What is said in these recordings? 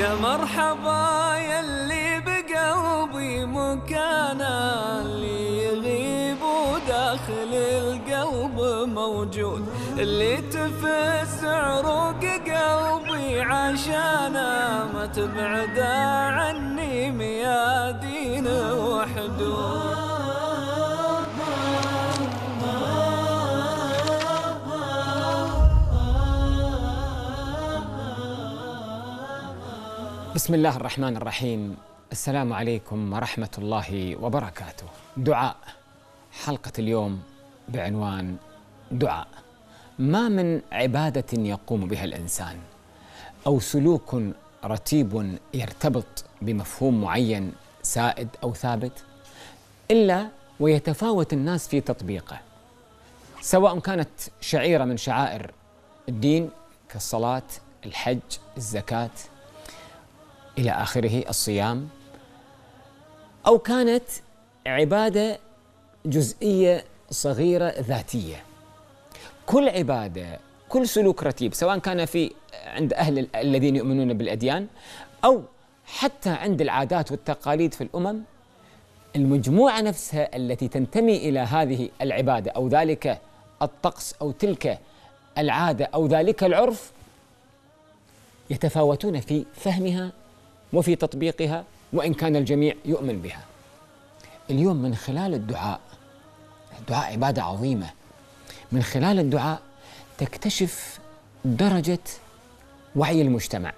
يا مرحبا يلي بقلبي مكانا، اللي يغيب وداخل القلب موجود، اللي تفز عروق قلبي عشانا، ما تبعد عني ميادين وحدود. بسم الله الرحمن الرحيم. السلام عليكم ورحمة الله وبركاته. دعاء. حلقة اليوم بعنوان دعاء. ما من عبادة يقوم بها الإنسان أو سلوك رتيب يرتبط بمفهوم معين سائد أو ثابت إلا ويتفاوت الناس في تطبيقه، سواء كانت شعيرة من شعائر الدين كالصلاة، الحج، الزكاة إلى آخره، الصيام، أو كانت عبادة جزئية صغيرة ذاتية. كل عبادة، كل سلوك رتيب، سواء كان عند أهل الذين يؤمنون بالأديان أو حتى عند العادات والتقاليد في الأمم، المجموعة نفسها التي تنتمي إلى هذه العبادة أو ذلك الطقس أو تلك العادة أو ذلك العرف يتفاوتون في فهمها وفي تطبيقها، وإن كان الجميع يؤمن بها. اليوم من خلال الدعاء عبادة عظيمة، من خلال الدعاء تكتشف درجة وعي المجتمع،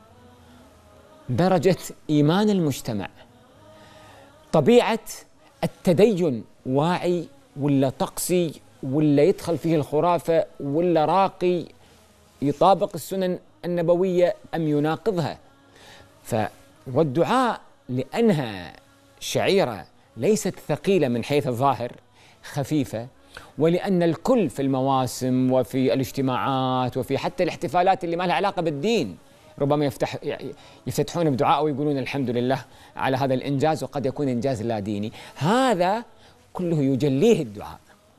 درجة إيمان المجتمع، طبيعة التدين، واعي ولا طقسي ولا يدخل فيه الخرافة ولا راقي يطابق السنن النبوية أم يناقضها. والدعاء لأنها شعيرة ليست ثقيلة من حيث الظاهر، خفيفة، ولأن الكل في المواسم وفي الاجتماعات وفي حتى الاحتفالات اللي ما لها علاقة بالدين ربما يفتتحون بدعاء ويقولون الحمد لله على هذا الإنجاز، وقد يكون إنجاز لا ديني. هذا كله يجليه الدعاء.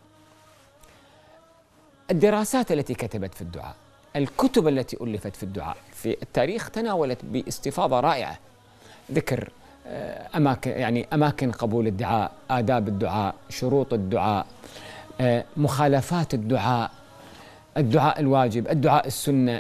الدراسات التي كتبت في الدعاء، الكتب التي ألفت في الدعاء في التاريخ تناولت باستفاضة رائعة ذكر أماكن قبول الدعاء، آداب الدعاء، شروط الدعاء، مخالفات الدعاء، الدعاء الواجب، الدعاء السنة،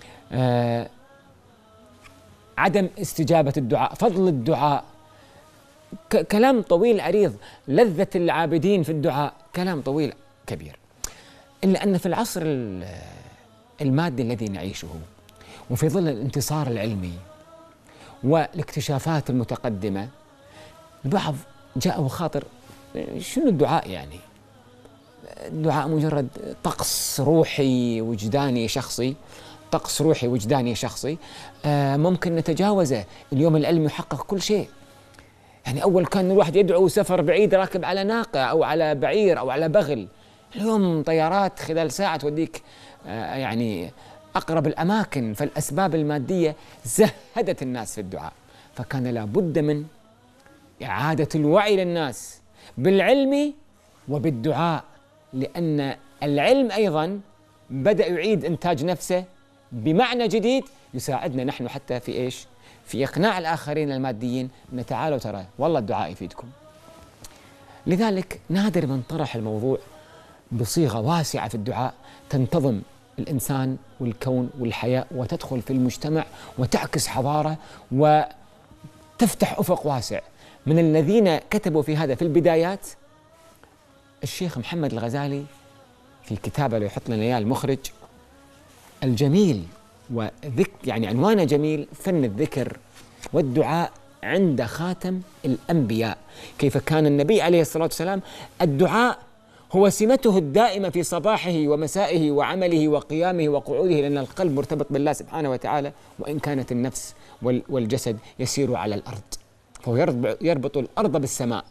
عدم استجابة الدعاء، فضل الدعاء، كلام طويل عريض، لذة العابدين في الدعاء، كلام طويل كبير. إلا أن في العصر المادي الذي نعيشه، وفي ظل الانتصار العلمي والاكتشافات المتقدمة، البعض جاءه خاطر شنو الدعاء؟ يعني الدعاء مجرد طقس روحي وجداني شخصي، طقس روحي وجداني شخصي ممكن نتجاوزه. اليوم العلم يحقق كل شيء. يعني أول كان الواحد يدعو سفر بعيد راكب على ناقة أو على بعير أو على بغل، اليوم طيارات خلال ساعة توديك يعني أقرب الأماكن. فالأسباب المادية زهدت الناس في الدعاء، فكان لابد من إعادة الوعي للناس بالعلم وبالدعاء، لأن العلم أيضا بدأ يعيد إنتاج نفسه بمعنى جديد يساعدنا نحن حتى في إيش؟ في إقناع الآخرين الماديين أن تعالوا ترى والله الدعاء يفيدكم. لذلك نادر من طرح الموضوع بصيغة واسعة في الدعاء تنتظم الإنسان والكون والحياة وتدخل في المجتمع وتعكس حضارة وتفتح أفق واسع. من الذين كتبوا في هذا في البدايات الشيخ محمد الغزالي في كتابه اللي يحط لنا إياه المخرج الجميل، يعني عنوانه جميل: فن الذكر والدعاء عند خاتم الأنبياء. كيف كان النبي عليه الصلاة والسلام الدعاء هو سمته الدائمة في صباحه ومسائه وعمله وقيامه وقعوده، لأن القلب مرتبط بالله سبحانه وتعالى، وإن كانت النفس والجسد يسير على الأرض، فهو يربط الأرض بالسماء.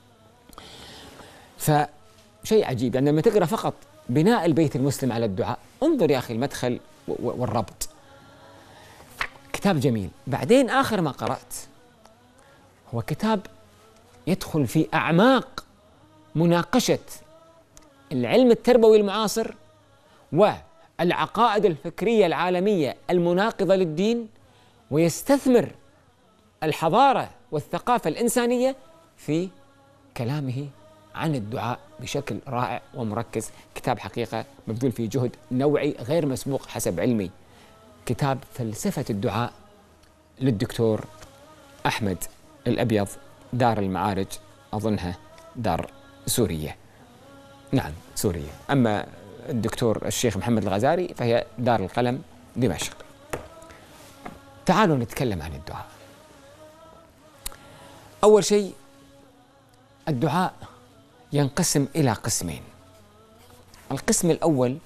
فشيء عجيب يعني لما تقرأ فقط بناء البيت المسلم على الدعاء، انظر يا أخي المدخل والربط، كتاب جميل. بعدين آخر ما قرأت هو كتاب يدخل في أعماق مناقشة العلم التربوي المعاصر والعقائد الفكرية العالمية المناقضة للدين ويستثمر الحضارة والثقافة الإنسانية في كلامه عن الدعاء بشكل رائع ومركز. كتاب حقيقة مبذول فيه جهد نوعي غير مسبوق حسب علمي، كتاب فلسفة الدعاء للدكتور أحمد الأبيض، دار المعارج، أظنها دار سورية، نعم سورية، أما الدكتور الشيخ محمد الغزالي فهي دار القلم دمشق. تعالوا نتكلم عن الدعاء. أول شيء الدعاء ينقسم إلى قسمين. القسم الأول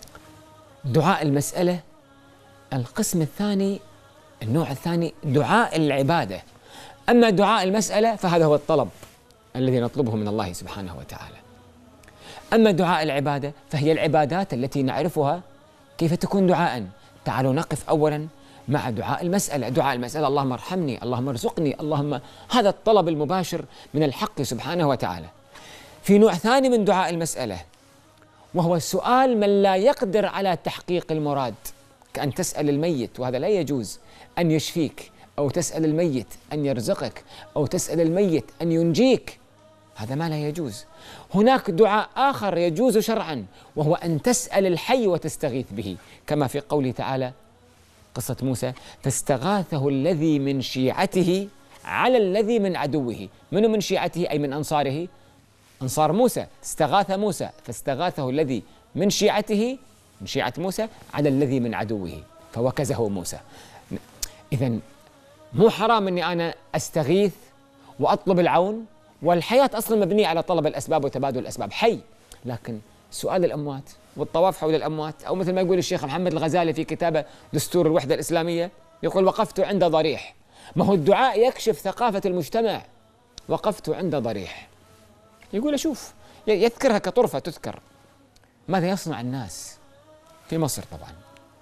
دعاء المسألة، القسم الثاني النوع الثاني دعاء العبادة. أما دعاء المسألة فهذا هو الطلب الذي نطلبه من الله سبحانه وتعالى. أما دعاء العبادة فهي العبادات التي نعرفها كيف تكون دعاء. تعالوا نقف أولا مع دعاء المسألة. دعاء المسألة اللهم ارحمني، اللهم ارزقني، اللهم، هذا الطلب المباشر من الحق سبحانه وتعالى. في نوع ثاني من دعاء المسألة وهو سؤال من لا يقدر على تحقيق المراد، كأن تسأل الميت، وهذا لا يجوز، أن يشفيك، أو تسأل الميت أن يرزقك، أو تسأل الميت أن ينجيك، هذا ما لا يجوز. هناك دعاء آخر يجوز شرعا وهو أن تسأل الحي وتستغيث به، كما في قوله تعالى قصة موسى فاستغاثه الذي من شيعته على الذي من عدوه. من شيعته؟ أي من أنصاره، أنصار موسى. استغاث موسى فاستغاثه الذي من شيعته، من شيعة موسى، على الذي من عدوه فوكزه موسى. إذن مو حرام أني أنا أستغيث وأطلب العون، والحياة أصلا مبنية على طلب الأسباب وتبادل الأسباب، حي. لكن سؤال الأموات والطواف حول الأموات، أو مثل ما يقول الشيخ محمد الغزالي في كتابه دستور الوحدة الإسلامية، يقول وقفت عند ضريح. ما هو الدعاء يكشف ثقافة المجتمع. وقفت عند ضريح، يقول أشوف، يذكرها كطرفة تذكر. ماذا يصنع الناس في مصر؟ طبعا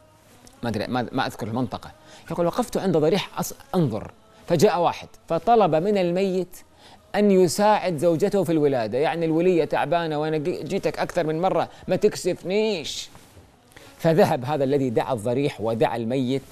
ما أذكر المنطقة. يقول وقفت عند ضريح أنظر، فجاء واحد فطلب من الميت أن يساعد زوجته في الولادة، يعني الولية تعبانة وأنا جيتك أكثر من مرة ما تكسفنيش. فذهب هذا الذي دعا الضريح ودعا الميت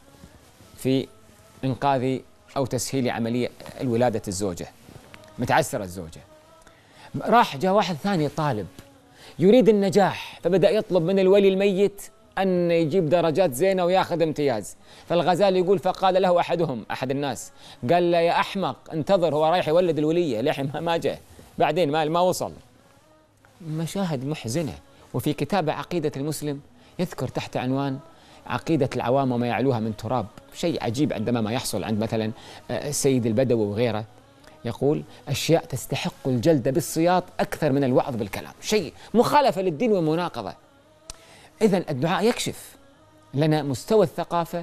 في إنقاذ أو تسهيل عملية الولادة الزوجة، متعسرة الزوجة. راح جاء واحد ثاني طالب يريد النجاح، فبدأ يطلب من الولي الميت أن يجيب درجات زينة وياخذ امتياز. فالغزالي يقول فقال له أحد الناس، قال له يا أحمق انتظر، هو رايح يولد الولية لحين ما جاء، بعدين ما وصل. مشاهد محزنة. وفي كتاب عقيدة المسلم يذكر تحت عنوان عقيدة العوام وما يعلوها من تراب، شيء عجيب عندما ما يحصل عند مثلا السيد البدوي وغيره، يقول أشياء تستحق الجلد بالسياط أكثر من الوعظ بالكلام، شيء مخالفة للدين ومناقضة. إذن الدعاء يكشف لنا مستوى الثقافة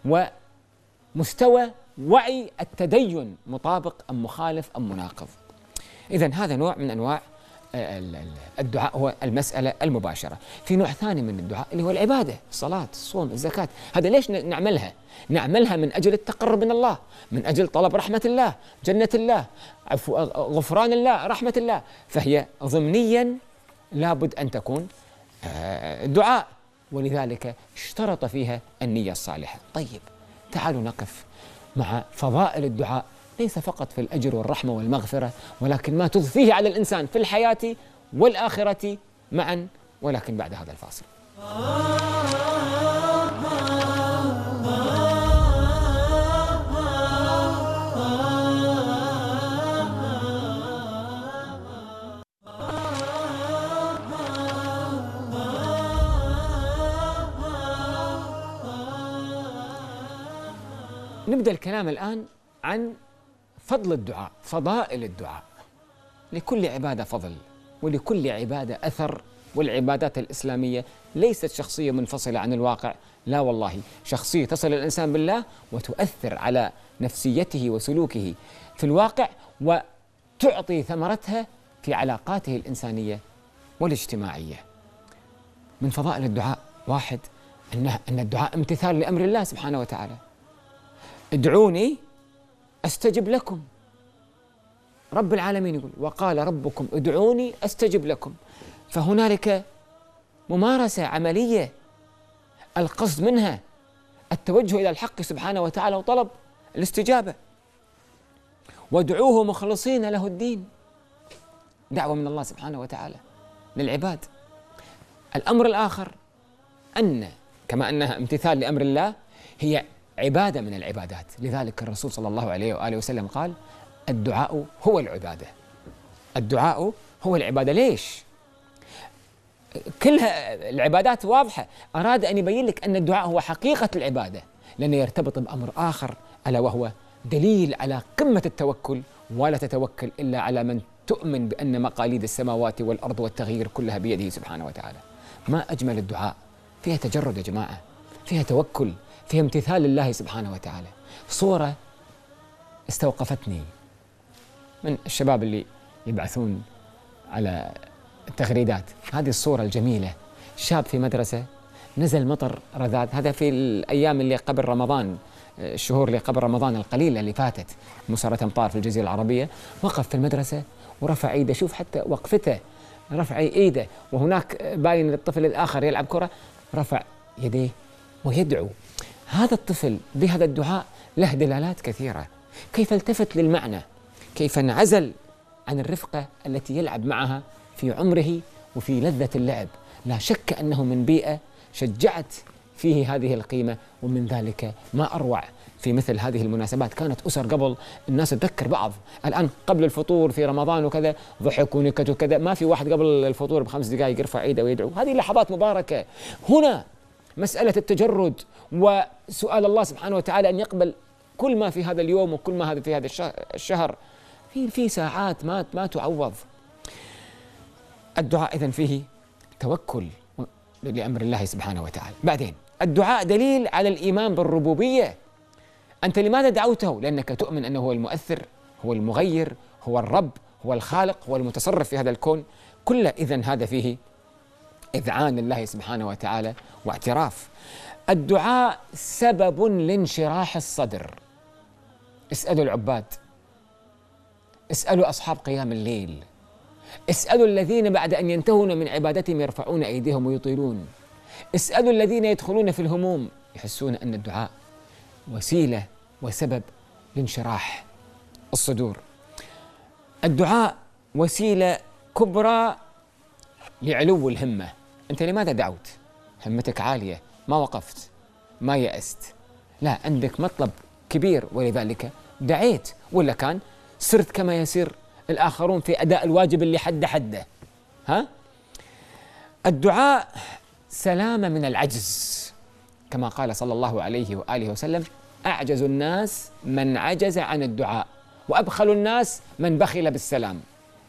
ومستوى وعي التدين، مطابق أم مخالف أم مناقض. إذن هذا نوع من أنواع الدعاء، هو المسألة المباشرة. في نوع ثاني من الدعاء اللي هو العبادة، الصلاة، الصوم، الزكاة. هذا ليش نعملها؟ نعملها من أجل التقرب من الله، من أجل طلب رحمة الله، جنة الله، غفران الله، رحمة الله. فهي ضمنيا لابد أن تكون دعاء، ولذلك اشترط فيها النية الصالحة. طيب تعالوا نقف مع فضائل الدعاء، ليس فقط في الأجر والرحمة والمغفرة، ولكن ما تضفيه على الإنسان في الحياة والآخرة معا، ولكن بعد هذا الفاصل. نبدأ الكلام الآن عن فضل الدعاء، فضائل الدعاء. لكل عبادة فضل، ولكل عبادة أثر. والعبادات الإسلامية ليست شخصية منفصلة عن الواقع، لا والله، شخصية تصل الإنسان بالله وتؤثر على نفسيته وسلوكه في الواقع، وتعطي ثمرتها في علاقاته الإنسانية والاجتماعية. من فضائل الدعاء واحد أن الدعاء امتثال لأمر الله سبحانه وتعالى. ادعوني أستجب لكم. رب العالمين يقول وقال ربكم ادعوني أستجب لكم. فهنالك ممارسة عملية القصد منها التوجه إلى الحق سبحانه وتعالى وطلب الاستجابة. وادعوه مخلصين له الدين، دعوة من الله سبحانه وتعالى للعباد. الأمر الآخر أن كما أنها امتثال لأمر الله، هي عبادة من العبادات. لذلك الرسول صلى الله عليه وآله وسلم قال: الدعاء هو العبادة. الدعاء هو العبادة. ليش؟ كلها العبادات واضحة. أراد أن يبين لك أن الدعاء هو حقيقة العبادة، لأنه يرتبط بأمر آخر، ألا وهو دليل على قمة التوكل. ولا تتوكل إلا على من تؤمن بأن مقاليد السماوات والأرض والتغيير كلها بيده سبحانه وتعالى. ما أجمل الدعاء، فيها تجرد يا جماعة، فيها توكل، فيها امتثال لله سبحانه وتعالى. صورة استوقفتني من الشباب اللي يبعثون على التغريدات، هذه الصورة الجميلة، شاب في مدرسة، نزل مطر رذاذ، هذا في الأيام اللي قبل رمضان، الشهور اللي قبل رمضان القليلة اللي فاتت، مسارة أمطار في الجزيرة العربية. وقف في المدرسة ورفع ايده، شوف حتى وقفته، رفع ايده، وهناك باين الطفل الآخر يلعب كرة، رفع يديه ويدعو. هذا الطفل بهذا الدعاء له دلالات كثيرة، كيف التفت للمعنى، كيف انعزل عن الرفقة التي يلعب معها في عمره وفي لذة اللعب. لا شك أنه من بيئة شجعت فيه هذه القيمة. ومن ذلك ما أروع في مثل هذه المناسبات. كانت أسر قبل الناس تذكر بعض، الآن قبل الفطور في رمضان وكذا ضحك ونكت وكذا، ما في واحد قبل الفطور ب5 دقائق يرفع ايده ويدعو. هذه لحظات مباركة. هنا مسألة التجرد وسؤال الله سبحانه وتعالى أن يقبل كل ما في هذا اليوم وكل ما في هذا الشهر، في ساعات ما تعوض. الدعاء إذن فيه توكل لأمر الله سبحانه وتعالى. بعدين الدعاء دليل على الإيمان بالربوبية. أنت لماذا دعوته؟ لأنك تؤمن أنه هو المؤثر، هو المغير، هو الرب، هو الخالق، هو المتصرف في هذا الكون كله. إذن هذا فيه إذعان لله سبحانه وتعالى واعتراف. الدعاء سبب لانشراح الصدر. اسألوا العباد، اسألوا أصحاب قيام الليل، اسألوا الذين بعد أن ينتهون من عبادتهم يرفعون أيديهم ويطيلون، اسألوا الذين يدخلون في الهموم يحسون أن الدعاء وسيلة وسبب لانشراح الصدور. الدعاء وسيلة كبرى لعلو الهمة. أنت لماذا دعوت؟ همتك عالية، ما وقفت، ما يأست، لا، عندك مطلب كبير ولذلك دعيت، ولا كان سرت كما يسير الآخرون في أداء الواجب اللي حده. الدعاء سلامة من العجز، كما قال صلى الله عليه وآله وسلم: أعجز الناس من عجز عن الدعاء، وأبخل الناس من بخل بالسلام.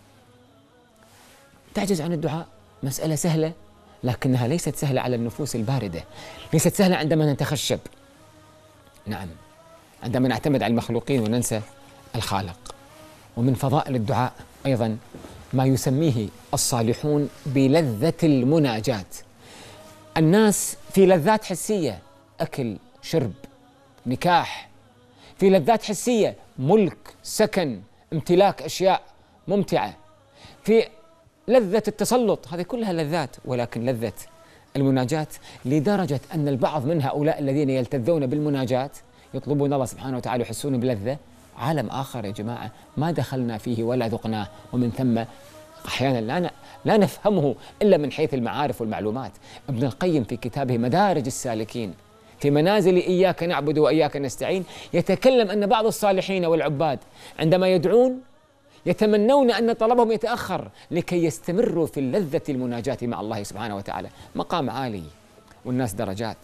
تعجز عن الدعاء مسألة سهلة، لكنها ليست سهلة على النفوس الباردة، ليست سهلة عندما نتخشب. نعم، عندما نعتمد على المخلوقين وننسى الخالق. ومن فضائل الدعاء أيضا ما يسميه الصالحون بلذة المناجاة. الناس في لذات حسية، أكل، شرب، نكاح، في لذات حسية، ملك، سكن، امتلاك أشياء ممتعة، في لذة التسلط، هذه كلها لذات. ولكن لذة المناجاة لدرجة أن البعض من هؤلاء الذين يلتذون بالمناجاة يطلبون الله سبحانه وتعالى يحسون بلذة عالم آخر يا جماعة ما دخلنا فيه ولا ذقناه، ومن ثم أحيانا لا نفهمه إلا من حيث المعارف والمعلومات. ابن القيم في كتابه مدارج السالكين في منازل إياك نعبد وإياك نستعين يتكلم أن بعض الصالحين والعباد عندما يدعون يتمنون أن طلبهم يتأخر لكي يستمروا في اللذة المناجاة مع الله سبحانه وتعالى. مقام عالي والناس درجات.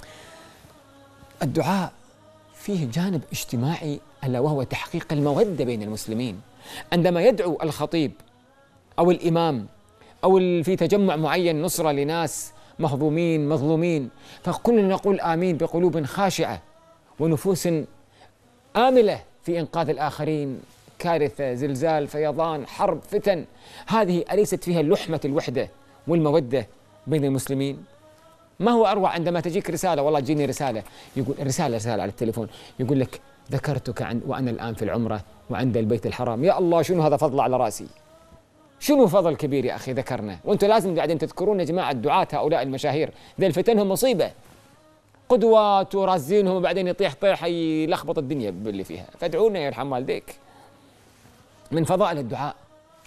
الدعاء فيه جانب اجتماعي ألا وهو تحقيق المودة بين المسلمين. عندما يدعو الخطيب أو الإمام أو في تجمع معين نصرة لناس مهضومين مظلومين، فكلنا نقول آمين بقلوب خاشعة ونفوس آملة في إنقاذ الآخرين. كارثة، زلزال، فيضان، حرب، فتن، هذه أليست فيها لحمة الوحدة والمودة بين المسلمين؟ ما هو أروع عندما تجيك رسالة، والله تجيني رسالة، يقول رسالة على التليفون يقول لك: ذكرتك وأنا الآن في العمرة وعند البيت الحرام. يا الله، شنو هذا فضل على رأسي، شنو فضل كبير يا أخي ذكرنا. وأنتم لازم بعدين تذكرون يا جماعة الدعاة هؤلاء المشاهير، ذي الفتنهم مصيبة. قدوات ورازينهم وبعدين يطيح طيحة يلخبط الدنيا باللي فيها. فادعونا يرحم والديك. من فضائل الدعاء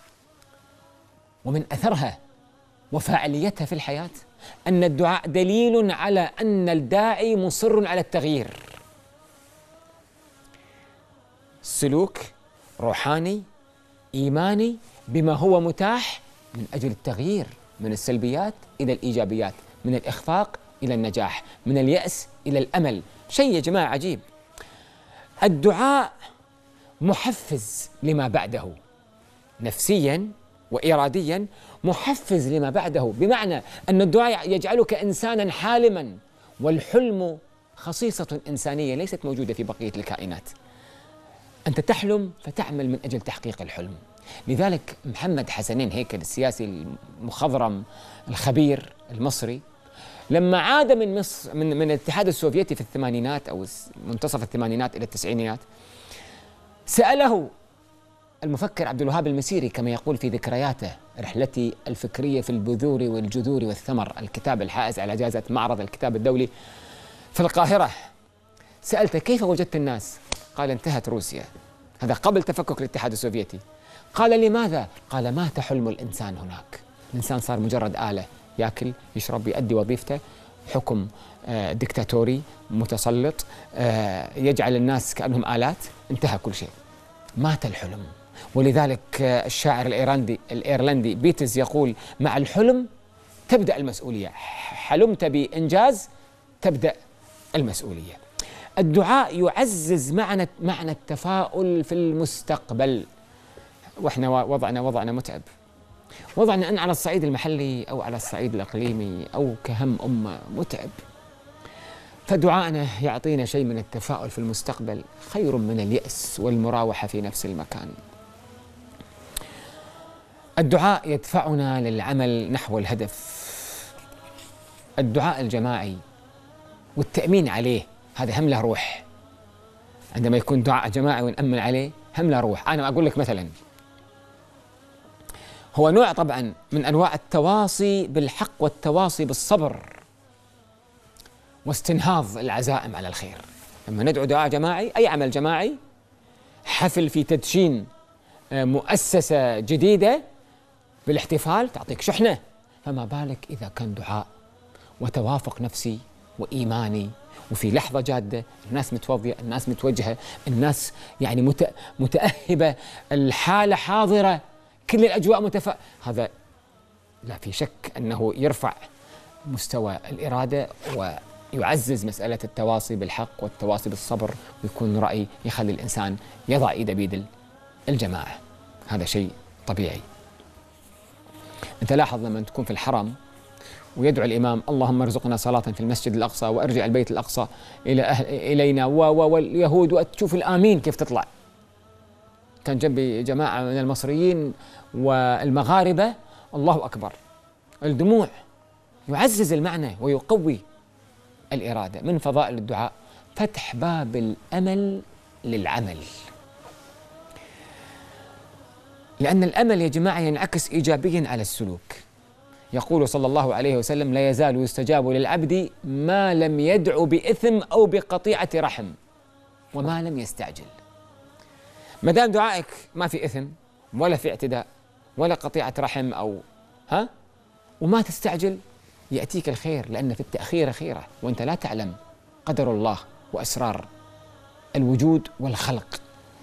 ومن أثرها وفاعليتها في الحياة أن الدعاء دليل على أن الداعي مصر على التغيير. سلوك روحاني إيماني بما هو متاح من أجل التغيير من السلبيات إلى الإيجابيات، من الإخفاق إلى النجاح، من اليأس إلى الأمل. شيء يا جماعة عجيب. الدعاء محفز لما بعده، نفسياً وإرادياً محفز لما بعده، بمعنى أن الدعاء يجعلك إنساناً حالماً، والحلم خصيصة إنسانية ليست موجودة في بقية الكائنات. أنت تحلم فتعمل من أجل تحقيق الحلم. لذلك محمد حسنين هيكل السياسي المخضرم الخبير المصري لما عاد من مصر من الاتحاد السوفيتي في الثمانينات أو منتصف الثمانينات إلى التسعينيات، سأله المفكر عبد الوهاب المسيري كما يقول في ذكرياته: رحلتي الفكرية في البذور والجذور والثمر، الكتاب الحائز على جائزة معرض الكتاب الدولي في القاهرة، سألته: كيف وجدت الناس؟ قال: انتهت روسيا. هذا قبل تفكك الاتحاد السوفيتي. قال: لماذا؟ قال: مات حلم الإنسان هناك. الإنسان صار مجرد آلة، يأكل يشرب يؤدي وظيفته، حكم ديكتاتوري متسلط يجعل الناس كأنهم آلات، انتهى كل شيء، مات الحلم. ولذلك الشاعر الإيرلندي بيتز يقول: مع الحلم تبدأ المسؤولية، حلمت بإنجاز تبدأ المسؤولية. الدعاء يعزز معنى التفاؤل في المستقبل. واحنا وضعنا متعب، وضعنا أن على الصعيد المحلي أو على الصعيد الإقليمي أو كهم أمة متعب. فدعائنا يعطينا شيء من التفاؤل في المستقبل خير من اليأس والمراوحة في نفس المكان. الدعاء يدفعنا للعمل نحو الهدف. الدعاء الجماعي والتأمين عليه هذا هم له روح. عندما يكون دعاء جماعي ونأمن عليه هم له روح. أنا أقول لك مثلا، هو نوع طبعا من أنواع التواصي بالحق والتواصي بالصبر واستنهاض العزائم على الخير. لما ندعو دعاء جماعي، أي عمل جماعي، حفل في تدشين مؤسسة جديدة بالاحتفال تعطيك شحنة، فما بالك إذا كان دعاء وتوافق نفسي وإيماني، وفي لحظة جادة الناس متوضية، الناس متوجهة، الناس يعني متأهبة، الحالة حاضرة، كل الأجواء هذا لا في شك أنه يرفع مستوى الإرادة ويعزز مسألة التواصي بالحق والتواصي بالصبر، ويكون رأي يخلي الإنسان يضع إيده بيد الجماعة. هذا شيء طبيعي. أنت لاحظ لما تكون في الحرم ويدعو الإمام: اللهم ارزقنا صلاة في المسجد الأقصى وأرجع البيت الأقصى إلينا، واليهود، وتشوف الآمين كيف تطلع. كان جنبي جماعة من المصريين والمغاربة، الله أكبر، الدموع. يعزز المعنى ويقوي الإرادة. من فضائل الدعاء فتح باب الأمل للعمل، لأن الأمل يا جماعة ينعكس إيجابيا على السلوك. يقول صلى الله عليه وسلم: لا يزال يستجاب للعبد ما لم يدع بإثم أو بقطيعة رحم وما لم يستعجل. ما دام دعائك ما في إثم ولا في اعتداء ولا قطيعة رحم وما تستعجل، يأتيك الخير، لأن في التأخير خيرة، وأنت لا تعلم قدر الله وأسرار الوجود والخلق.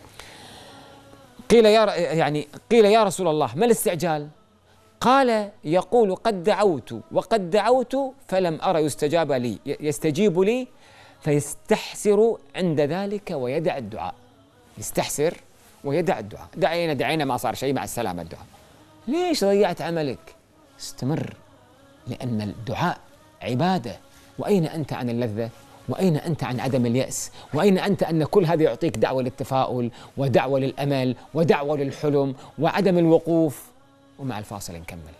قيل يا رسول الله ما الاستعجال؟ قال: يقول قد دعوت وقد دعوت فلم أرى يستجيب لي فيستحسر عند ذلك ويدع الدعاء. يستحسر ويدع الدعاء. دعينا ما صار شيء، مع السلامة الدعاء. ليش ضيعت عملك؟ استمر، لأن الدعاء عبادة. وأين أنت عن اللذة؟ وأين أنت عن عدم اليأس؟ وأين أنت أن كل هذا يعطيك دعوة للتفاؤل ودعوة للأمل ودعوة للحلم وعدم الوقوف؟ ومع الفاصل نكمل.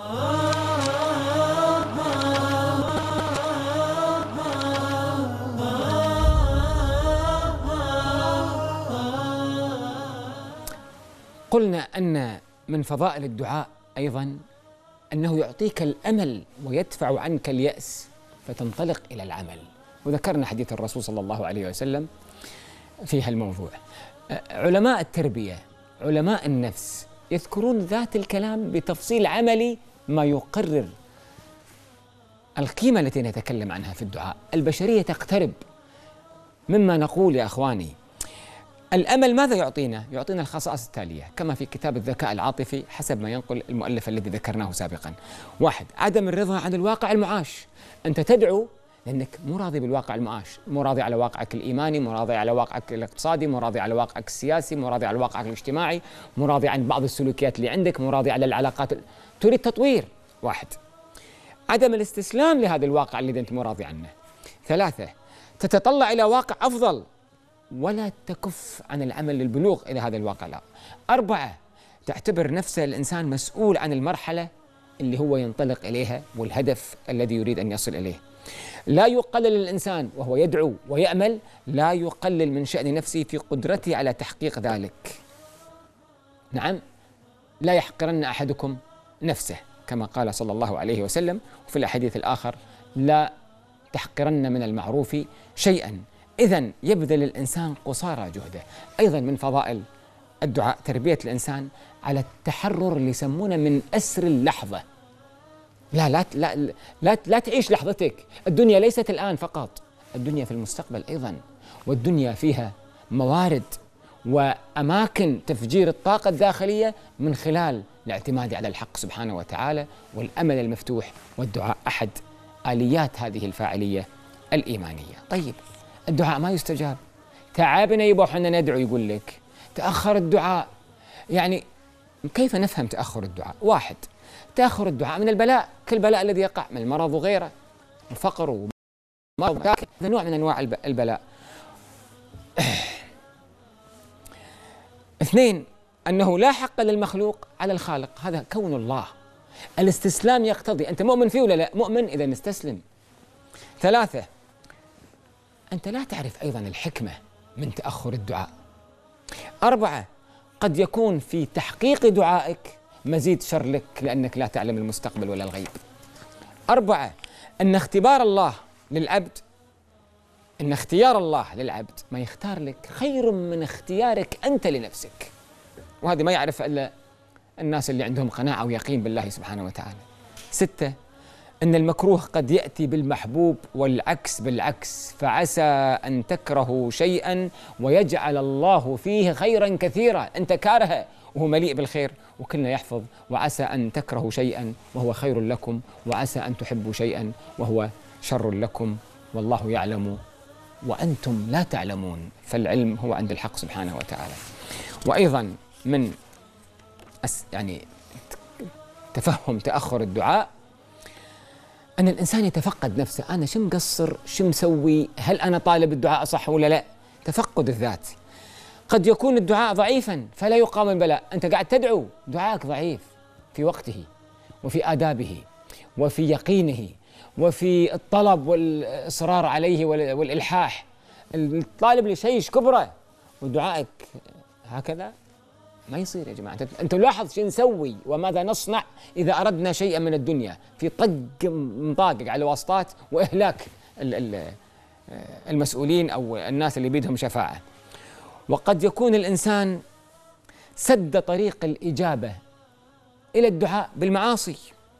قلنا أن من فضائل الدعاء أيضا أنه يعطيك الأمل ويدفع عنك اليأس فتنطلق إلى العمل. وذكرنا حديث الرسول صلى الله عليه وسلم في هالموضوع. علماء التربية، علماء النفس يذكرون ذات الكلام بتفصيل عملي ما يقرر القيمة التي نتكلم عنها في الدعاء. البشرية تقترب مما نقول يا أخواني. الأمل ماذا يعطينا؟ يعطينا الخصائص التالية كما في كتاب الذكاء العاطفي حسب ما ينقل المؤلف الذي ذكرناه سابقا. 1. عدم الرضا عن الواقع المعاش. أنت تدعو لأنك مو راضي بالواقع المعاش، مو راضي على واقعك الإيماني، مو راضي على واقعك الاقتصادي، مو راضي على واقعك السياسي، مو راضي على واقعك الاجتماعي، مو راضي عن بعض السلوكيات اللي عندك، مو راضي على العلاقات تريد تطوير. 1. عدم الاستسلام لهذا الواقع الذي أنت مو راضي عنه. 3. تتطلع إلى واقع أفضل ولا تكف عن العمل للبلوغ إلى هذا الواقع. لا. 4. تعتبر نفسه الإنسان مسؤول عن المرحلة اللي هو ينطلق إليها والهدف الذي يريد أن يصل إليه. لا يقلل الإنسان وهو يدعو ويأمل، لا يقلل من شأن نفسه في قدرته على تحقيق ذلك. نعم، لا يحقرن أحدكم نفسه كما قال صلى الله عليه وسلم، وفي الحديث الآخر لا تحقرن من المعروف شيئا. إذن يبذل الإنسان قصارى جهده. أيضا من فضائل الدعاء تربية الإنسان على التحرر اللي يسمونه من أسر اللحظة. لا لا لا لا, لا تعيش لحظتك. الدنيا ليست الآن فقط، الدنيا في المستقبل أيضا، والدنيا فيها موارد وأماكن تفجير الطاقة الداخلية من خلال الاعتماد على الحق سبحانه وتعالى والأمل المفتوح، والدعاء أحد آليات هذه الفاعلية الإيمانية. طيب، الدعاء ما يستجاب، تعبنا يبا وحنا ندعو، يقول لك تأخر الدعاء. يعني كيف نفهم تأخر الدعاء؟ 1. تأخر الدعاء من البلاء، كل بلاء الذي يقع من المرض وغيره، الفقر ومرض، هذا نوع من أنواع البلاء. 2. أنه لا حق للمخلوق على الخالق، هذا كون الله. الاستسلام يقتضي، أنت مؤمن فيه ولا لا؟ مؤمن، إذا نستسلم. 3. أنت لا تعرف أيضا الحكمة من تأخر الدعاء. 4. قد يكون في تحقيق دعائك مزيد شر لك لأنك لا تعلم المستقبل ولا الغيب. 4. أن اختبار الله للعبد، أن اختيار الله للعبد ما يختار لك خير من اختيارك أنت لنفسك، وهذا ما يعرف إلا الناس اللي عندهم قناعة ويقين بالله سبحانه وتعالى. 6. أن المكروه قد يأتي بالمحبوب والعكس بالعكس، فعسى أن تكرهوا شيئا ويجعل الله فيه خيرا كثيرا. أنت كارهه وهو مليء بالخير، وكلنا يحفظ وعسى أن تكرهوا شيئا وهو خير لكم، وعسى أن تحبوا شيئا وهو شر لكم، والله يعلم وأنتم لا تعلمون، فالعلم هو عند الحق سبحانه وتعالى. وأيضا من يعني تفهم تأخر الدعاء أن الإنسان يتفقد نفسه، أنا شو مقصر، شو مسوي، هل أنا طالب الدعاء صح ولا لا؟ تفقد الذات. قد يكون الدعاء ضعيفا فلا يقام البلاء، أنت قاعد تدعو دعائك ضعيف في وقته وفي آدابه وفي يقينه وفي الطلب والإصرار عليه والإلحاح. الطالب لشيء كبره ودعائك هكذا ما يصير يا جماعة. أنت لاحظ شو نسوي وماذا نصنع إذا أردنا شيئا من الدنيا، في طق مطاقق على الواسطات وإهلاك المسؤولين أو الناس اللي بيدهم شفاعة. وقد يكون الإنسان سد طريق الإجابة إلى الدعاء بالمعاصي.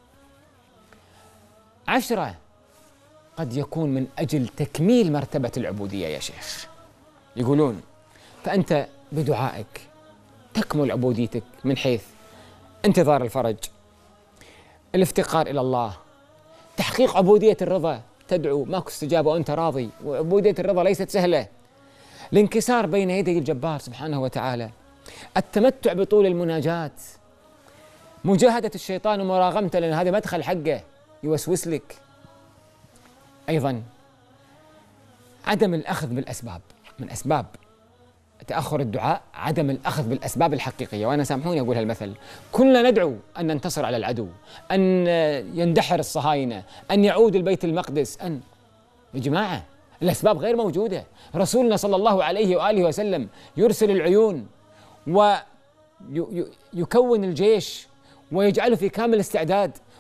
10. قد يكون من أجل تكميل مرتبة العبودية يا شيخ. يقولون فأنت بدعائك تكمل عبوديتك من حيث انتظار الفرج، الافتقار إلى الله، تحقيق عبودية الرضا، تدعو ماكو استجابة وأنت راضي، وعبودية الرضا ليست سهلة، الانكسار بين يدي الجبار سبحانه وتعالى، التمتع بطول المناجاة، مجاهدة الشيطان ومراغمته لأن هذا مدخل حقه يوسوس لك. أيضا عدم الأخذ بالأسباب، من أسباب تأخر الدعاء عدم الأخذ بالأسباب الحقيقية. وأنا سامحوني أقول هالمثل، كلنا ندعو أن ننتصر على العدو، أن يندحر الصهاينة، أن يعود البيت المقدس، يا جماعة الأسباب غير موجودة. رسولنا صلى الله عليه وآله وسلم يرسل العيون ويكون الجيش ويجعله في كامل استعداد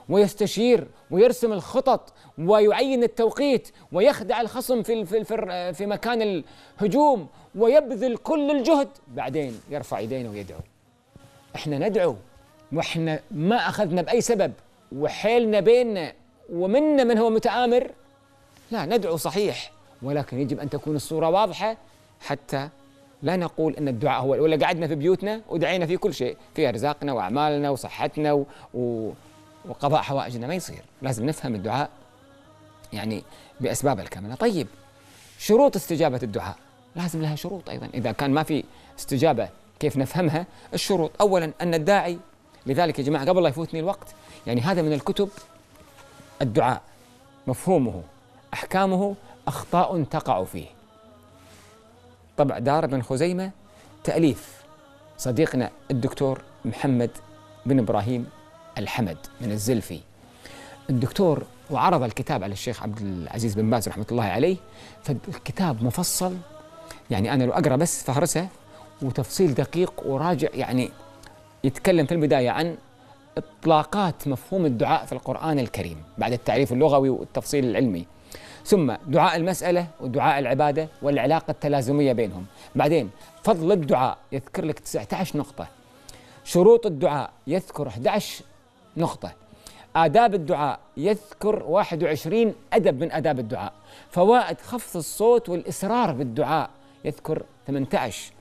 ويستشير ويرسم الخطط ويعين التوقيت ويخدع الخصم في مكان الهجوم ويبذل كل الجهد، بعدين يرفع يدينه ويدعو. احنا ندعو واحنا ما اخذنا باي سبب وحيلنا بيننا ومنا من هو متآمر، لا ندعو صحيح، ولكن يجب ان تكون الصورة واضحة حتى لا نقول ان الدعاء هو، ولا قعدنا في بيوتنا ودعينا في كل شيء، في ارزاقنا واعمالنا وصحتنا وقضاء حوائجنا، ما يصير. لازم نفهم الدعاء يعني باسباب الكاملة. طيب شروط استجابة الدعاء لازم لها شروط ايضا، اذا كان ما في استجابة كيف نفهمها؟ الشروط اولا ان الداعي، لذلك يا جماعة قبل لا يفوتني الوقت، يعني هذا من الكتب الدعاء، مفهومه، احكامه، اخطاء تقع فيه، طبع دار بن خزيمة، تأليف صديقنا الدكتور محمد بن إبراهيم الحمد من الزلفي الدكتور، وعرض الكتاب على الشيخ عبد العزيز بن باز رحمة الله عليه. فالكتاب مفصل، يعني أنا لو أقرأ بس فهرسه وتفصيل دقيق وراجع، يعني يتكلم في البداية عن إطلاقات مفهوم الدعاء في القرآن الكريم بعد التعريف اللغوي والتفصيل العلمي، ثم دعاء المسألة ودعاء العبادة والعلاقة التلازمية بينهم، بعدين فضل الدعاء يذكر لك 19 نقطة، شروط الدعاء يذكر 11 نقطة، آداب الدعاء يذكر 21 أدب من آداب الدعاء، فوائد خفض الصوت والإصرار بالدعاء يذكر 18،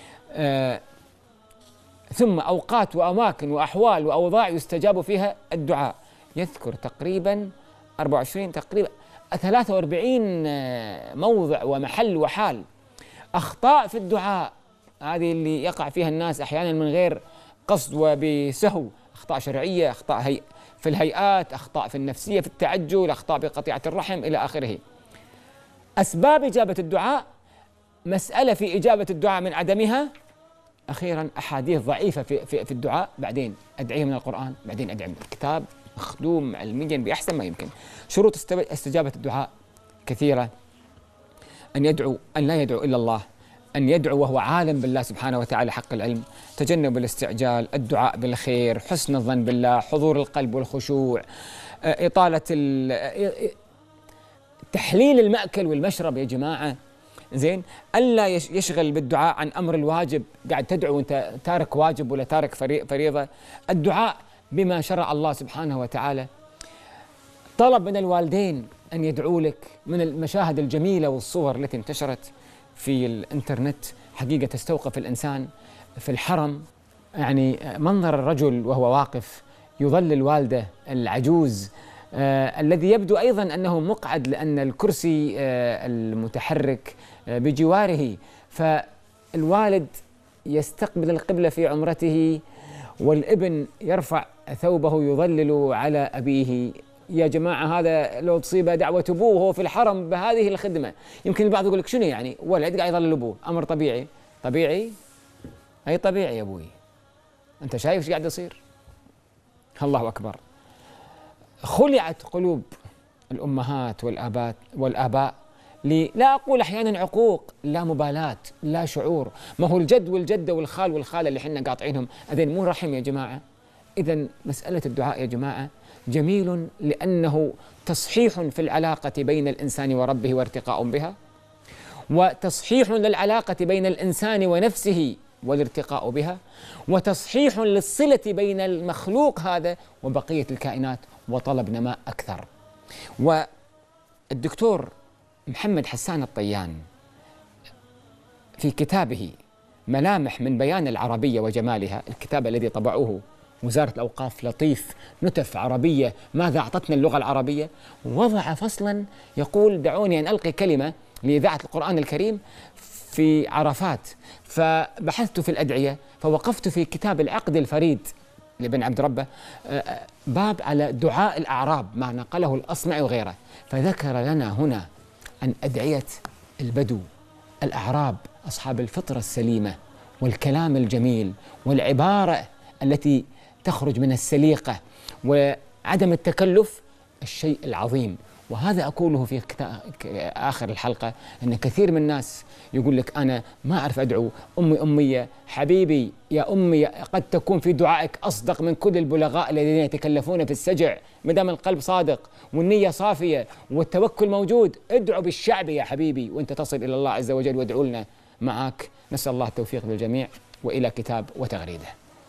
ثم أوقات وأماكن وأحوال وأوضاع يستجاب فيها الدعاء يذكر تقريبا 24 تقريبا 43 موضع ومحل وحال. أخطاء في الدعاء هذه اللي يقع فيها الناس أحيانا من غير قصد وبسهو، أخطاء شرعية، أخطاء في الهيئات، أخطاء في النفسية، في التعجل، أخطاء بقطيعة الرحم إلى آخره. أسباب إجابة الدعاء، مسألة في إجابة الدعاء من عدمها، أخيرا أحاديث ضعيفة في الدعاء، بعدين أدعية من القرآن، بعدين أدعية من الكتاب مخدوم علميا بأحسن ما يمكن. شروط استجابة الدعاء كثيرة، أن لا يدعو إلا الله، أن يدعو وهو عالم بالله سبحانه وتعالى حق العلم، تجنب الاستعجال، الدعاء بالخير، حسن الظن بالله، حضور القلب والخشوع، إطالة تحليل المأكل والمشرب يا جماعة، زين، ألا يشغل بالدعاء عن أمر الواجب، قاعد تدعو وأنت تارك واجب ولا تارك فريضة، الدعاء بما شرع الله سبحانه وتعالى، طلب من الوالدين أن يدعوا لك، من المشاهد الجميلة والصور التي انتشرت في الإنترنت حقيقة تستوقف الإنسان في الحرم، يعني منظر الرجل وهو واقف يظلل والده العجوز الذي يبدو أيضا أنه مقعد لأن الكرسي المتحرك بجواره، فالوالد يستقبل القبلة في عمرته والابن يرفع ثوبه يظلل على أبيه. يا جماعة هذا لو تصيبه دعوة أبوه وهو في الحرم بهذه الخدمة، يمكن البعض يقول لك شنو يعني ولد قاعد يظلل أبوه، أمر طبيعي. طبيعي؟ أي طبيعي يا أبوي، أنت شايف ايش قاعد يصير؟ الله أكبر. خلعت قلوب الأمهات والآباء لا أقول أحيانا عقوق، لا مبالاة، لا شعور. ما هو الجد والجدة والخال والخالة اللي حنا قاطعينهم هذين مو رحم يا جماعة. إذن مسألة الدعاء يا جماعة جميل لأنه تصحيح في العلاقة بين الإنسان وربه وارتقاء بها، وتصحيح للعلاقة بين الإنسان ونفسه والارتقاء بها، وتصحيح للصلة بين المخلوق هذا وبقية الكائنات وطلب نماء أكثر. والدكتور محمد حسان الطيان في كتابه ملامح من بيان العربية وجمالها، الكتاب الذي طبعوه وزارة الأوقاف لطيف، نتف عربية، ماذا أعطتنا اللغة العربية، وضع فصلا يقول دعوني أن ألقي كلمة لإذاعة القرآن الكريم في عرفات، فبحثت في الأدعية فوقفت في كتاب العقد الفريد لابن عبد ربه باب على دعاء الأعراب ما نقله الأصمعي وغيره، فذكر لنا هنا عن أدعية البدو الأعراب أصحاب الفطرة السليمة والكلام الجميل والعبارة التي تخرج من السليقة وعدم التكلف، الشيء العظيم. وهذا أقوله في آخر الحلقة، أن كثير من الناس يقول لك أنا ما أعرف أدعو، أمي أمية. حبيبي يا أمي، قد تكون في دعائك أصدق من كل البلغاء الذين يتكلفون في السجع، ما دام القلب صادق والنية صافية والتوكل موجود. ادعو بالشعب يا حبيبي وأنت تصل إلى الله عز وجل، وادعو لنا معك. نسأل الله التوفيق للجميع، وإلى كتاب وتغريده.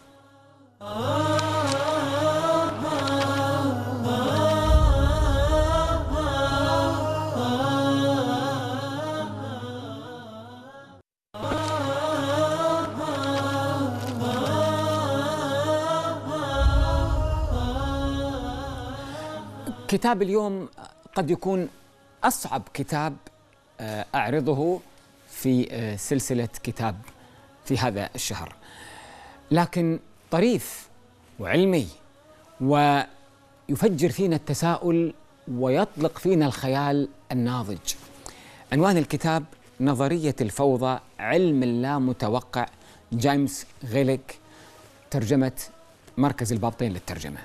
كتاب اليوم قد يكون أصعب كتاب أعرضه في سلسلة كتاب في هذا الشهر، لكن طريف وعلمي ويفجر فينا التساؤل ويطلق فينا الخيال الناضج. عنوان الكتاب نظرية الفوضى، علم لا متوقع، جيمس غيليك، ترجمة مركز البابطين للترجمة.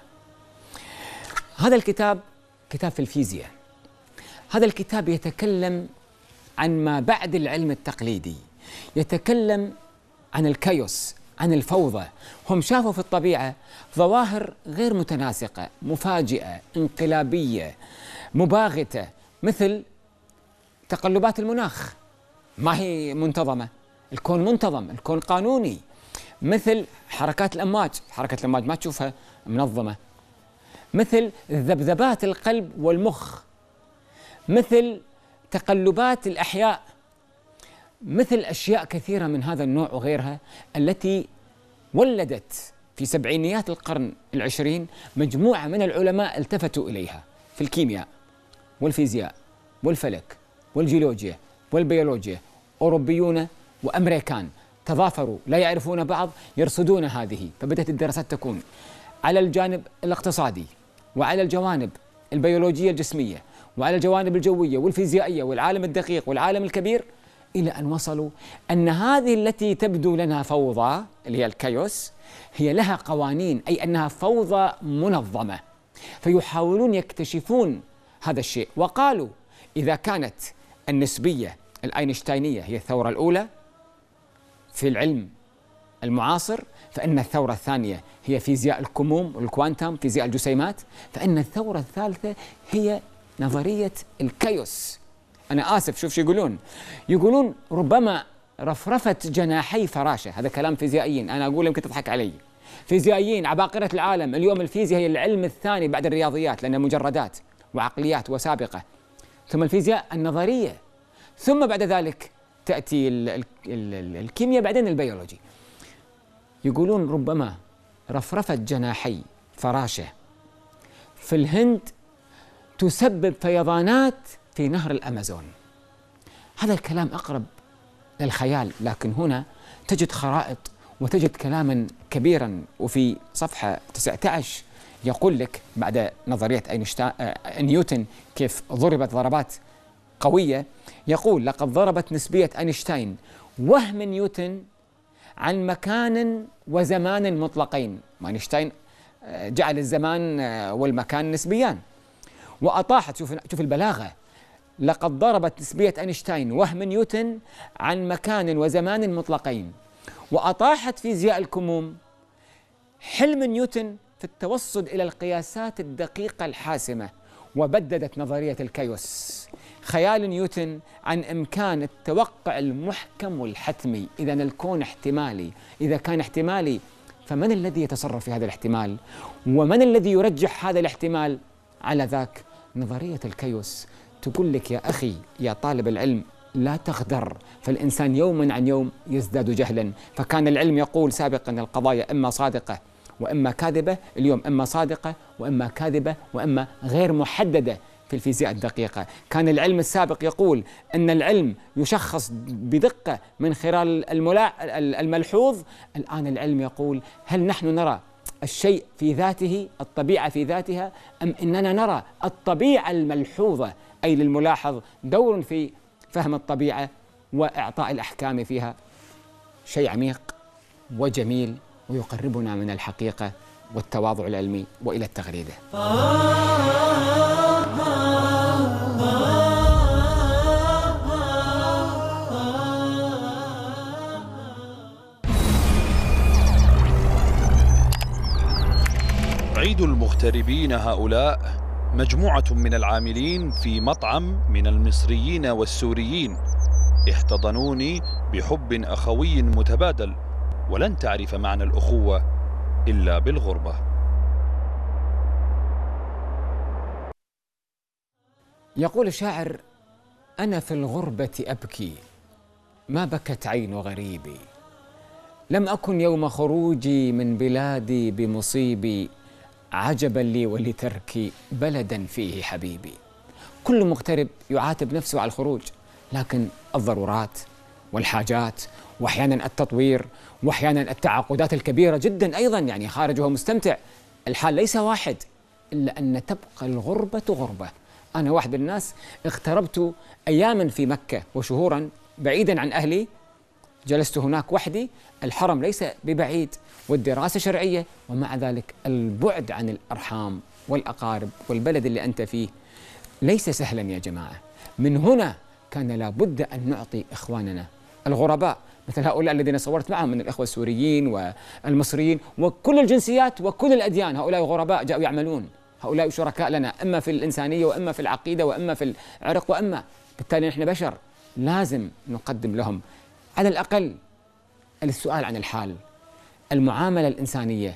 هذا الكتاب كتاب في الفيزياء. هذا الكتاب يتكلم عن ما بعد العلم التقليدي، يتكلم عن الكيوس، عن الفوضى. هم شافوا في الطبيعة ظواهر غير متناسقة، مفاجئة، انقلابية، مباغتة، مثل تقلبات المناخ ما هي منتظمة، الكون منتظم، الكون قانوني. مثل حركات الأمواج، حركة الأمواج ما تشوفها منظمة. مثل ذبذبات القلب والمخ، مثل تقلبات الأحياء، مثل أشياء كثيرة من هذا النوع وغيرها، التي ولدت في سبعينيات القرن العشرين مجموعة من العلماء التفتوا إليها في الكيمياء والفيزياء والفلك والجيولوجيا والبيولوجيا. أوروبيون وأمريكان تضافروا، لا يعرفون بعض، يرصدون هذه. فبدأت الدراسات تكون على الجانب الاقتصادي، وعلى الجوانب البيولوجية الجسمية، وعلى الجوانب الجوية والفيزيائية والعالم الدقيق والعالم الكبير، إلى أن وصلوا أن هذه التي تبدو لنا فوضى اللي هي الكيوس هي لها قوانين، أي أنها فوضى منظمة. فيحاولون يكتشفون هذا الشيء، وقالوا إذا كانت النسبية الأينشتاينية هي الثورة الأولى في العلم المعاصر، فإن الثورة الثانية هي فيزياء الكموم والكوانتم، فيزياء الجسيمات، فإن الثورة الثالثة هي نظرية الكيوس. أنا آسف، شوف شو يقولون. يقولون ربما رفرفة جناحي فراشة، هذا كلام فيزيائيين، أنا أقول يمكن تضحك علي. فيزيائيين عباقرة العالم، اليوم الفيزياء هي العلم الثاني بعد الرياضيات، لأنها مجردات وعقليات وسابقة، ثم الفيزياء النظرية، ثم بعد ذلك تأتي الكيمياء، بعدين البيولوجي. يقولون ربما رفرفة جناحي فراشة في الهند تسبب فيضانات في نهر الأمازون. هذا الكلام أقرب للخيال، لكن هنا تجد خرائط وتجد كلاما كبيرا. وفي صفحة 19 يقول لك بعد نظرية نيوتن كيف ضربت ضربات قوية، يقول لقد ضربت نسبية أينشتاين وهم نيوتن عن مكان وزمان مطلقين. أينشتاين جعل الزمان والمكان نسبيان، وأطاحت، شوف البلاغة، لقد ضربت نسبية أينشتاين وهم نيوتن عن مكان وزمان مطلقين، وأطاحت فيزياء الكموم حلم نيوتن في التوصل إلى القياسات الدقيقة الحاسمة، وبددت نظرية الكيوس خيال نيوتن عن إمكان التوقع المحكم والحتمي. إذن الكون احتمالي، إذا كان احتمالي فمن الذي يتصرف في هذا الاحتمال؟ ومن الذي يرجح هذا الاحتمال على ذاك؟ نظرية الكيوس تقول لك يا أخي يا طالب العلم لا تغدر، فالإنسان يوما عن يوم يزداد جهلا. فكان العلم يقول سابقا القضايا إما صادقة وإما كاذبة، اليوم إما صادقة وإما كاذبة وإما غير محددة في الفيزياء الدقيقة. كان العلم السابق يقول أن العلم يشخص بدقة من خلال الملحوظ، الآن العلم يقول هل نحن نرى الشيء في ذاته، الطبيعة في ذاتها، أم إننا نرى الطبيعة الملحوظة، أي للملاحظ دور في فهم الطبيعة وإعطاء الأحكام فيها. شيء عميق وجميل ويقربنا من الحقيقة والتواضع العلمي. وإلى التغريدة. المغتربين هؤلاء مجموعة من العاملين في مطعم من المصريين والسوريين، احتضنوني بحب أخوي متبادل، ولن تعرف معنى الأخوة إلا بالغربة. يقول الشاعر: أنا في الغربة أبكي، ما بكت عين غريبي، لم أكن يوم خروجي من بلادي بمصيبي، عجبا لي ولتركي بلدا فيه حبيبي. كل مغترب يعاتب نفسه على الخروج، لكن الضرورات والحاجات وأحيانا التطوير وأحيانا التعاقدات الكبيرة جدا أيضا، يعني خارج وهو مستمتع، الحال ليس واحد، إلا أن تبقى الغربة غربة. أنا واحد من الناس اغتربت أياما في مكة وشهورا بعيدا عن أهلي، جلست هناك وحدي، الحرم ليس ببعيد والدراسة شرعية، ومع ذلك البعد عن الأرحام والأقارب والبلد اللي أنت فيه ليس سهلا يا جماعة. من هنا كان لابد أن نعطي إخواننا الغرباء مثل هؤلاء الذين صورت معهم من الإخوة السوريين والمصريين وكل الجنسيات وكل الأديان، هؤلاء غرباء جاءوا يعملون، هؤلاء شركاء لنا، إما في الإنسانية وإما في العقيدة وإما في العرق وإما، بالتالي نحن بشر لازم نقدم لهم على الأقل السؤال عن الحال، المعاملة الإنسانية،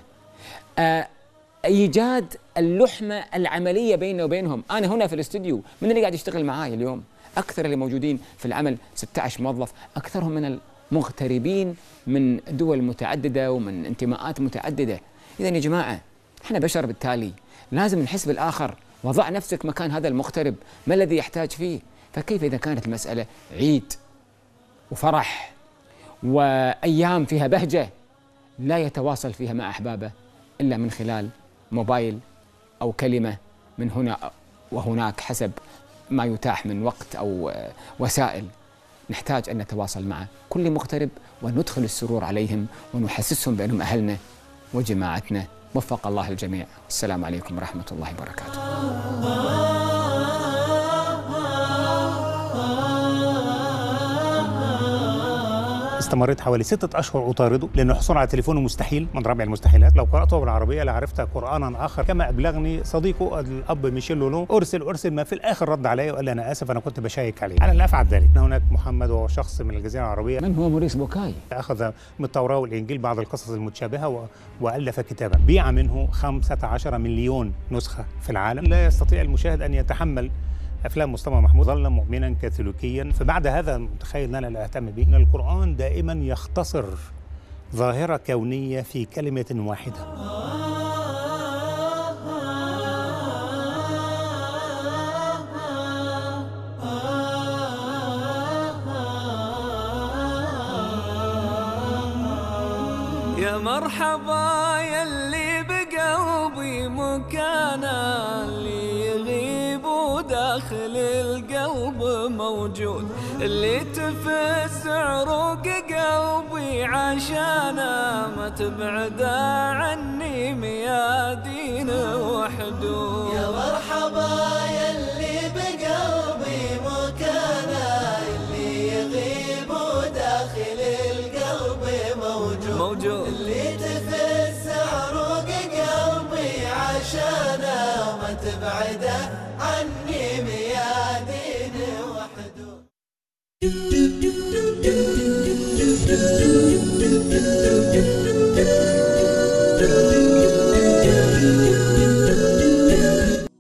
إيجاد اللحمة العملية بيننا وبينهم. أنا هنا في الاستوديو، من اللي قاعد يشتغل معاي اليوم؟ أكثر اللي موجودين في العمل 16 موظف، أكثرهم من المغتربين من دول متعددة ومن انتماءات متعددة. إذن يا جماعة إحنا بشر، بالتالي لازم نحس بالآخر، وضع نفسك مكان هذا المغترب، ما الذي يحتاج فيه؟ فكيف إذا كانت المسألة عيد وفرح وأيام فيها بهجة لا يتواصل فيها مع أحبابه إلا من خلال موبايل أو كلمة من هنا وهناك حسب ما يتاح من وقت أو وسائل؟ نحتاج أن نتواصل مع كل مغترب وندخل السرور عليهم ونحسسهم بأنهم أهلنا وجماعتنا. وفق الله الجميع. السلام عليكم ورحمة الله وبركاته. استمريت حوالي 6 أشهر أطارده، لأنه الحصول على تليفونه مستحيل، من رابع المستحيلات. لو قرأته بالعربية لعرفت قرآنا آخر. كما أبلغني صديقه الأب ميشيل لولو، أرسل، ما في الآخر رد علي وقال لي: أنا آسف، أنا كنت بشيك عليه. أنا لا أفعل ذلك. هناك محمد وهو شخص من الجزيرة العربية. من هو موريس بوكاي؟ أخذ من التوراة والإنجيل بعض القصص المتشابهة وألف كتابا بيع منه 15 مليون نسخة في العالم. لا يستطيع المشاهد أن يتحمل أفلام مصطفى محمود. ظل مؤمنا كاثوليكيا. فبعد هذا متخيل أن أنا لا أهتم به. إن القرآن دائما يختصر ظاهرة كونية في كلمة واحدة. يا مرحبا يلي بقلبي مكانا، اللي يغيب وداخل القلب موجود، اللي تفز عروق قلبي عشانا، ما تبعد عني ميادين وحدود. يا مرحبا يلي بقلبي مكانا، اللي يغيب وداخل القلب موجود، اللي تفز عروق قلبي عشانا، ما تبعد عني ميادين وحدود.